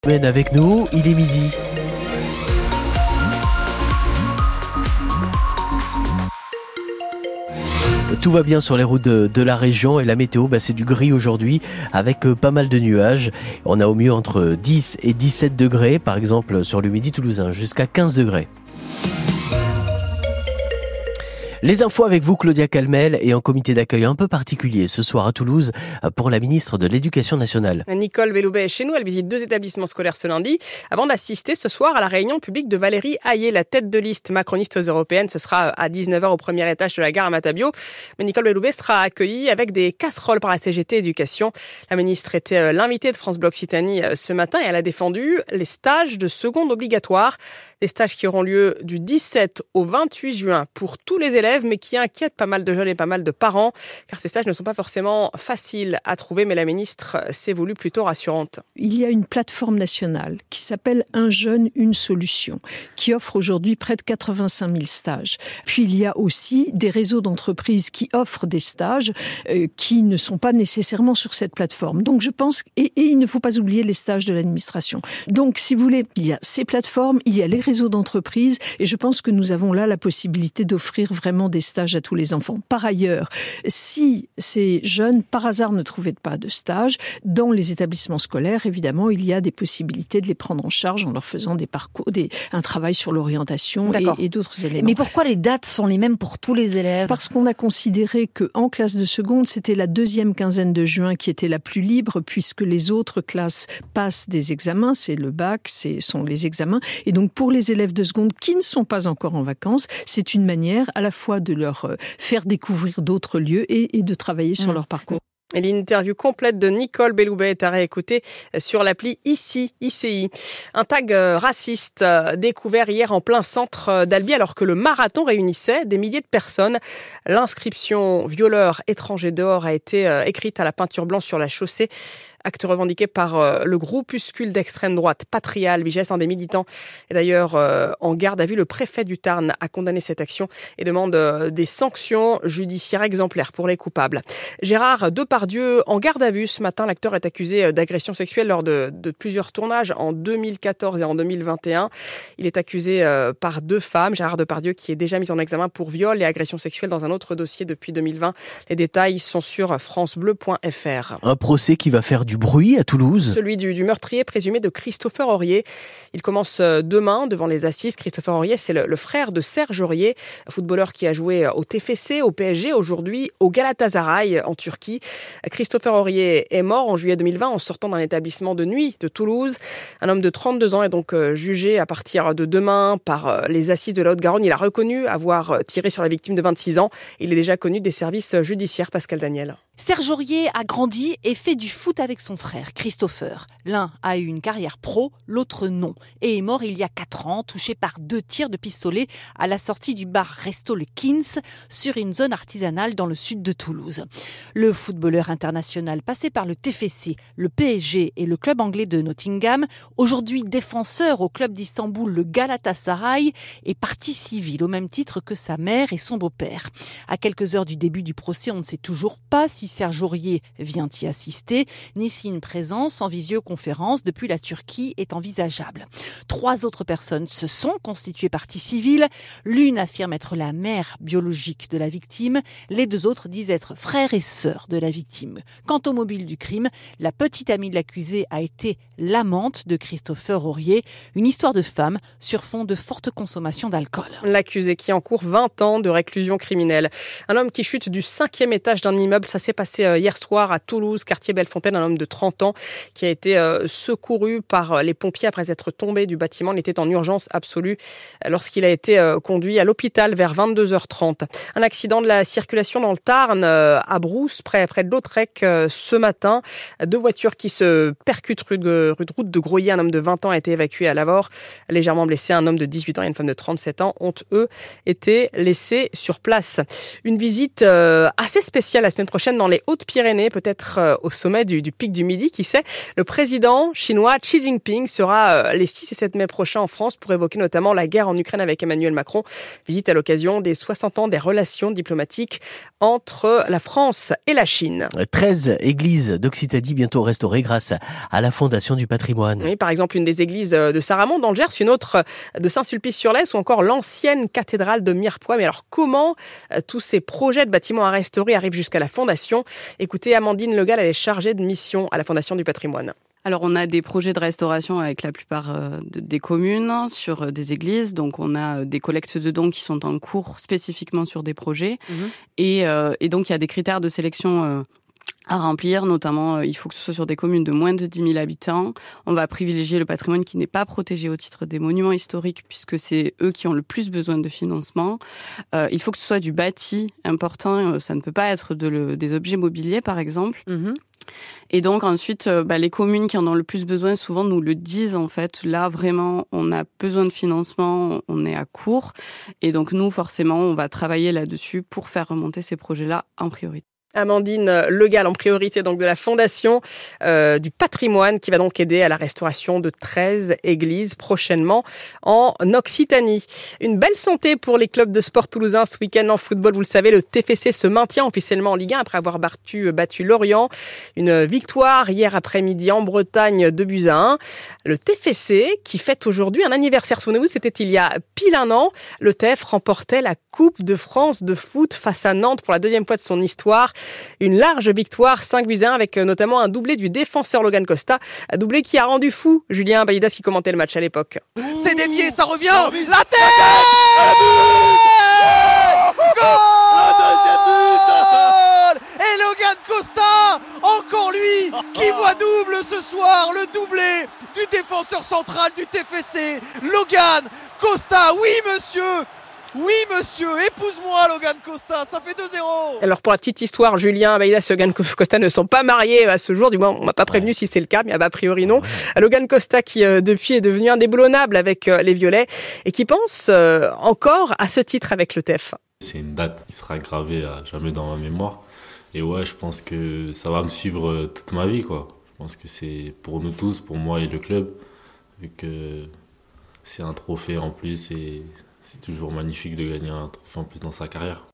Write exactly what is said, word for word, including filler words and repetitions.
Mène avec nous, il est midi. Tout va bien sur les routes de, de la région et la météo, bah, c'est du gris aujourd'hui avec euh, pas mal de nuages. On a au mieux entre dix et dix-sept degrés, par exemple sur le midi toulousain, jusqu'à quinze degrés. Les infos avec vous, Claudia Calmel, et un comité d'accueil un peu particulier ce soir à Toulouse pour la ministre de l'Éducation nationale. Nicole Belloubet est chez nous. Elle visite deux établissements scolaires ce lundi avant d'assister ce soir à la réunion publique de Valérie Hayé, la tête de liste macroniste aux européennes. Ce sera à dix-neuf heures au premier étage de la gare à Matabio. Mais Nicole Belloubet sera accueillie avec des casseroles par la C G T Éducation. La ministre était l'invitée de France Bleu Occitanie ce matin et elle a défendu les stages de seconde obligatoire. Des stages qui auront lieu du dix-sept au vingt-huit juin pour tous les élèves, mais qui inquiètent pas mal de jeunes et pas mal de parents, car ces stages ne sont pas forcément faciles à trouver, mais la ministre s'est voulue plutôt rassurante. Il y a une plateforme nationale qui s'appelle Un jeune, une solution, qui offre aujourd'hui près de quatre-vingt-cinq mille stages. Puis il y a aussi des réseaux d'entreprises qui offrent des stages euh, qui ne sont pas nécessairement sur cette plateforme. Donc je pense, et, et il ne faut pas oublier les stages de l'administration. Donc si vous voulez, il y a ces plateformes, il y a les réseaux d'entreprises, et je pense que nous avons là la possibilité d'offrir vraiment des stages à tous les enfants. Par ailleurs, si ces jeunes, par hasard, ne trouvaient pas de stage, dans les établissements scolaires, évidemment, il y a des possibilités de les prendre en charge en leur faisant des parcours, des, un travail sur l'orientation et, et d'autres éléments. Mais pourquoi les dates sont les mêmes pour tous les élèves ? Parce qu'on a considéré qu'en classe de seconde, c'était la deuxième quinzaine de juin qui était la plus libre, puisque les autres classes passent des examens, c'est le bac, ce sont les examens, et donc pour les élèves de seconde qui ne sont pas encore en vacances, c'est une manière à la fois de leur faire découvrir d'autres lieux et, et de travailler sur mmh. leur parcours. Et l'interview complète de Nicole Belloubet est à réécouter sur l'appli Ici, I C I. Un tag raciste découvert hier en plein centre d'Albi alors que le marathon réunissait des milliers de personnes. L'inscription « Violeur étranger dehors » a été écrite à la peinture blanche sur la chaussée. Acte revendiqué par le groupuscule d'extrême droite Patria Albiges, un des militants. Et d'ailleurs, en garde à vue, le préfet du Tarn a condamné cette action et demande des sanctions judiciaires exemplaires pour les coupables. Gérard Depardieu, en garde à vue ce matin, l'acteur est accusé d'agression sexuelle lors de, de plusieurs tournages en deux mille quatorze et en deux mille vingt et un. Il est accusé par deux femmes. Gérard Depardieu qui est déjà mis en examen pour viol et agression sexuelle dans un autre dossier depuis deux mille vingt. Les détails sont sur francebleu point f r. Un procès qui va faire du bruit à Toulouse. Celui du, du meurtrier présumé de Christopher Aurier. Il commence demain devant les assises. Christopher Aurier, c'est le, le frère de Serge Aurier, footballeur qui a joué au T F C, au P S G, aujourd'hui au Galatasaray en Turquie. Christopher Aurier est mort en juillet deux mille vingt en sortant d'un établissement de nuit de Toulouse. Un homme de trente-deux ans est donc jugé à partir de demain par les assises de la Haute-Garonne. Il a reconnu avoir tiré sur la victime de vingt-six ans. Il est déjà connu des services judiciaires. Pascal Daniel. Serge Aurier a grandi et fait du foot avec son frère, Christopher. L'un a eu une carrière pro, l'autre non. Et est mort il y a quatre ans, touché par deux tirs de pistolet à la sortie du bar Resto Le Kins sur une zone artisanale dans le sud de Toulouse. Le footballeur international passé par le T F C, le P S G et le club anglais de Nottingham, aujourd'hui défenseur au club d'Istanbul, le Galatasaray, est partie civile au même titre que sa mère et son beau-père. À quelques heures du début du procès, on ne sait toujours pas si Serge Aurier vient y assister, ni si une présence en visioconférence depuis la Turquie est envisageable. Trois autres personnes se sont constituées partie civile. L'une affirme être la mère biologique de la victime. Les deux autres disent être frères et sœurs de la victime. Quant au mobile du crime, la petite amie de l'accusé a été l'amante de Christopher Aurier. Une histoire de femme sur fond de forte consommation d'alcool. L'accusé qui encourt vingt ans de réclusion criminelle. Un homme qui chute du cinquième étage d'un immeuble, ça s'est passé hier soir à Toulouse, quartier Bellefontaine, un homme de trente ans qui a été secouru par les pompiers après être tombé du bâtiment. Il était en urgence absolue lorsqu'il a été conduit à l'hôpital vers vingt-deux heures trente. Un accident de la circulation dans le Tarn, à Brousse, près, près de Lautrec, ce matin. Deux voitures qui se percutent rue de, rue de route de Groyer. Un homme de vingt ans a été évacué à Lavore. Légèrement blessé, un homme de dix-huit ans et une femme de trente-sept ans ont, eux, été laissés sur place. Une visite assez spéciale la semaine prochaine dans dans les Hautes-Pyrénées, peut-être au sommet du, du pic du Midi, qui sait. Le président chinois Xi Jinping sera les six et sept mai prochains en France pour évoquer notamment la guerre en Ukraine avec Emmanuel Macron. Visite à l'occasion des soixante ans des relations diplomatiques entre la France et la Chine. treize églises d'Occitanie bientôt restaurées grâce à la Fondation du patrimoine. Oui, par exemple, une des églises de Saramond dans le Gers, une autre de Saint-Sulpice-sur-Lès ou encore l'ancienne cathédrale de Mirepoix. Mais alors, comment euh, tous ces projets de bâtiments à restaurer arrivent jusqu'à la Fondation? Écoutez, Amandine Le Gall, elle est chargée de mission à la Fondation du patrimoine. Alors, on a des projets de restauration avec la plupart euh, de, des communes sur euh, des églises. Donc, on a euh, des collectes de dons qui sont en cours spécifiquement sur des projets. Mmh. Et, euh, et donc, il y a des critères de sélection euh, à remplir, notamment euh, il faut que ce soit sur des communes de moins de dix mille habitants. On va privilégier le patrimoine qui n'est pas protégé au titre des monuments historiques puisque c'est eux qui ont le plus besoin de financement. Euh, il faut que ce soit du bâti important, ça ne peut pas être de le, des objets mobiliers par exemple. Mmh. Et donc ensuite, bah, les communes qui en ont le plus besoin souvent nous le disent en fait. Là vraiment, on a besoin de financement, on est à court. Et donc nous forcément, on va travailler là-dessus pour faire remonter ces projets-là en priorité. Amandine Le Gall en priorité donc de la Fondation euh, du patrimoine qui va donc aider à la restauration de treize églises prochainement en Occitanie. Une belle santé pour les clubs de sport toulousains ce week-end en football. Vous le savez, le T F C se maintient officiellement en Ligue un après avoir battu, battu Lorient. Une victoire hier après-midi en Bretagne, deux buts à un. Le T F C qui fête aujourd'hui un anniversaire. Souvenez-vous, c'était il y a pile un an. Le T F remportait la Coupe de France de foot face à Nantes pour la deuxième fois de son histoire. Une large victoire, cinq buts à un, avec notamment un doublé du défenseur Logan Costa. Un doublé qui a rendu fou Julien Baïdas qui commentait le match à l'époque. C'est dévié, ça revient. La tête, Goal, et Logan Costa, encore lui, qui voit double ce soir. Le doublé du défenseur central du T F C, Logan Costa. Oui, monsieur. Oui, monsieur, épouse-moi, Logan Costa, ça fait deux zéro. Alors, pour la petite histoire, Julien Baïdas et Logan Costa ne sont pas mariés à ce jour, du moins, on m'a pas prévenu si c'est le cas, mais a priori non. Logan Costa qui, euh, depuis, est devenu indéboulonnable avec euh, les Violets et qui pense euh, encore à ce titre avec le T F. C'est une date qui sera gravée à jamais dans ma mémoire. Et ouais, je pense que ça va me suivre toute ma vie, quoi. Je pense que c'est pour nous tous, pour moi et le club, vu que c'est un trophée en plus et c'est toujours magnifique de gagner un trophée en plus dans sa carrière.